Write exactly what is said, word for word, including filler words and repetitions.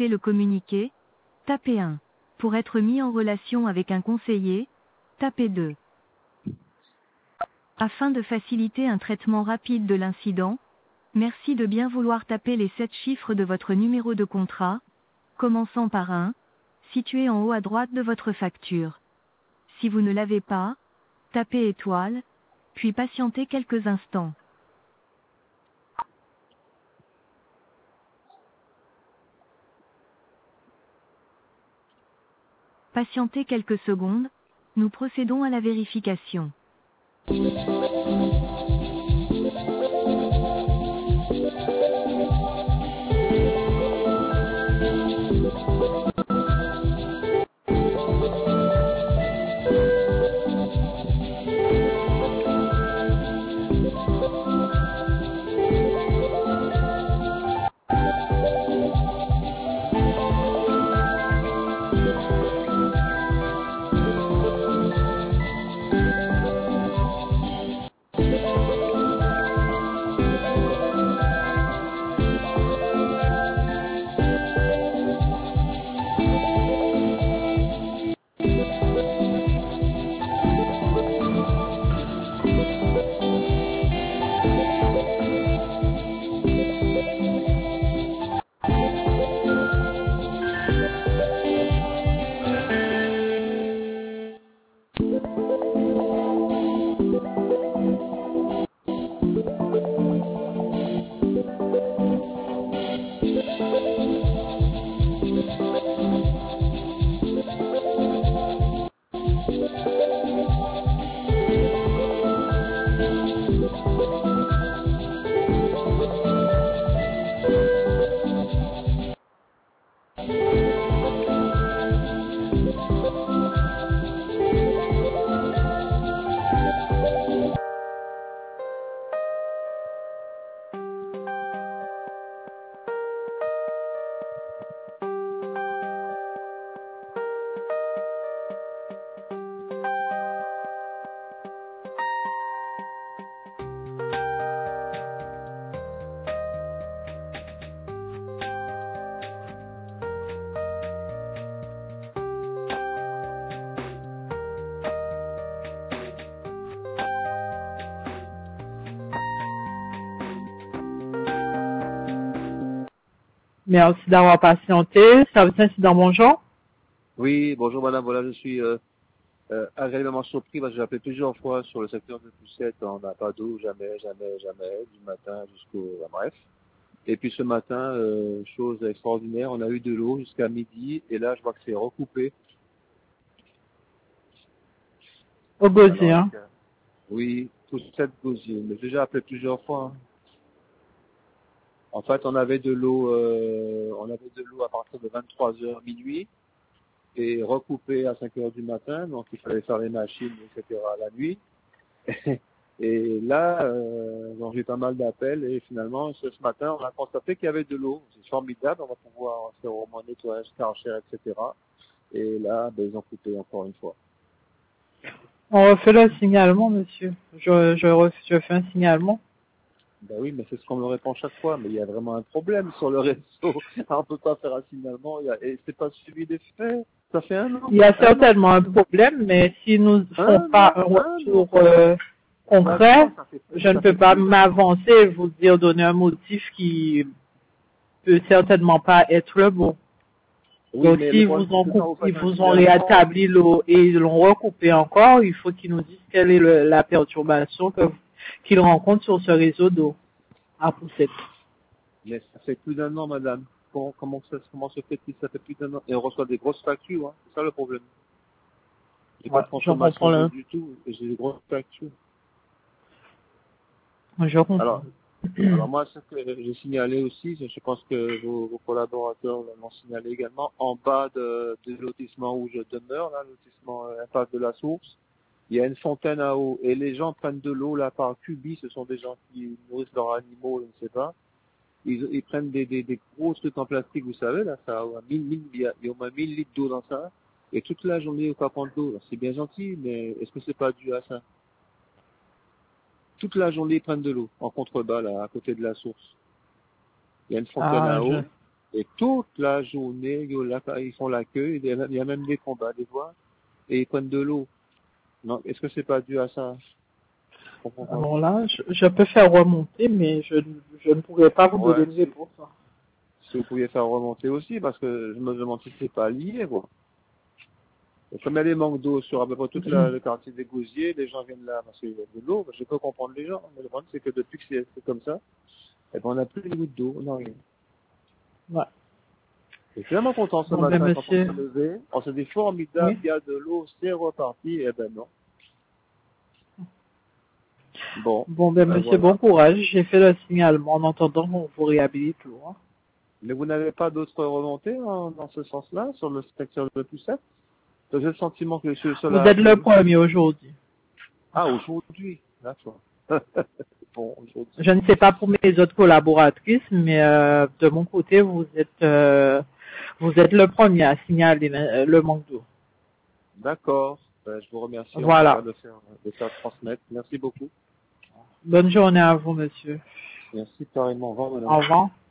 souhaitez le communiquer, tapez un. Pour être mis en relation avec un conseiller, tapez deux. Afin de faciliter un traitement rapide de l'incident, merci de bien vouloir taper les sept chiffres de votre numéro de contrat, commençant par un, situé en haut à droite de votre facture. Si vous ne l'avez pas, tapez étoile, puis patientez quelques instants. Patientez quelques secondes, nous procédons à la vérification. Merci d'avoir patienté. Service incident, bonjour. Oui, bonjour madame, voilà, je suis euh, euh, agréablement surpris parce que j'ai appelé plusieurs fois sur le secteur de Poussette, on n'a pas d'eau, jamais, jamais, jamais, du matin jusqu'au... Enfin, bref. Et puis ce matin, euh, chose extraordinaire, on a eu de l'eau jusqu'à midi, et là je vois que c'est recoupé. Au Gosier, hein. euh, Oui, Poussette Gosier, mais j'ai déjà appelé plusieurs fois. Hein. En fait, on avait de l'eau, euh, on avait de l'eau à partir de vingt-trois heures minuit, et recoupé à cinq heures du matin, donc il fallait faire les machines, et cetera la nuit. Et là, euh, donc j'ai pas mal d'appels et finalement, ce, ce matin, on a constaté qu'il y avait de l'eau. C'est formidable, on va pouvoir faire au moins nettoyage, karcher, et cetera. Et là, ben, ils ont coupé encore une fois. On refait le signalement, monsieur. Je, je, ref, je fais un signalement. Ben oui, mais c'est ce qu'on me répond chaque fois, mais il y a vraiment un problème sur le réseau. On peut pas faire un signalement, il y a, et c'est pas suivi des faits. Ça fait un an. Il y a un certainement an. un problème, mais s'ils nous font un pas an, un retour un euh, concret, ça fait, je ne ça peux fait pas plus d'un an. m'avancer et vous dire, donner un motif qui peut certainement pas être le bon. Oui, Donc mais le s'ils vous problème, c'est ont que quand vous coupé, ils faites un vous ont signalement, rétabli l'eau et ils l'ont recoupé encore, il faut qu'ils nous disent quelle est le, la perturbation que- qu'ils rencontrent sur ce réseau d'eau à Poussette. mais ça fait plus d'un an, madame. Comment, comment, ça, comment se fait-il? Ça fait plus d'un an. Et on reçoit des grosses factures, hein. C'est ça le problème. J'ai Ouais, pas de je comprends consommation d'eau le, du tout, et j'ai des grosses factures. je comprends. Alors, alors moi, ce que j'ai signalé aussi, je pense que vos, vos collaborateurs l'ont signalé également, en bas de, de lotissement où je demeure, là, lotissement euh, impasse de la Source, il y a une fontaine à eau, et les gens prennent de l'eau là par cubi, ce sont des gens qui nourrissent leurs animaux, je ne sais pas. Ils, ils prennent des, des, des gros trucs en plastique, vous savez, là, ça a mille, mille, il y a, il y a au moins mille litres d'eau dans ça, et toute la journée, au pas prendre d'eau. C'est bien gentil, mais est-ce que c'est pas dû à ça? Toute la journée, ils prennent de l'eau, en contrebas, là, à côté de la source. Il y a une fontaine Ah, à je, eau, Et toute la journée, ils font la queue, il y a, il y a même des combats, des fois, et ils prennent de l'eau. Non, est-ce que c'est pas dû à ça? Alors là, je, je peux faire remonter, mais je, je ne pourrais pas vous Ouais, donner de réponse. si vous pouviez faire remonter aussi, parce que je me demande si c'est pas lié, quoi. Et comme il y a des manques d'eau sur à peu près tout la, le quartier des Gosiers, les gens viennent là parce qu'il y a de l'eau, je peux comprendre les gens, mais le problème c'est que depuis que c'est c'est comme ça, eh ben, on n'a plus une goutte d'eau, on n'a rien. Ouais. Je suis vraiment content ce Bon, matin ben, quand monsieur... on s'est levé, on s'est dit formidable, Oui. il y a de l'eau, c'est reparti, et ben non. Bon, Bon, ben, ben monsieur, voilà. bon courage. J'ai fait le signalement en entendant qu'on vous réhabilite l'eau. Hein. Mais vous n'avez pas d'autres remontées hein, dans ce sens-là, sur le secteur de Poussette? J'ai le sentiment que c'est Vous cela. êtes le premier aujourd'hui. Ah, aujourd'hui, d'accord. Bon, aujourd'hui. Je ne sais pas pour mes autres collaboratrices, mais euh, de mon côté, vous êtes euh, vous êtes le premier à signaler le, le manque d'eau. D'accord. Ben, je vous remercie en tout Voilà. cas de faire, de faire transmettre. Merci beaucoup. Bonne journée à vous, monsieur. Merci pareillement. Au revoir, madame. Au revoir.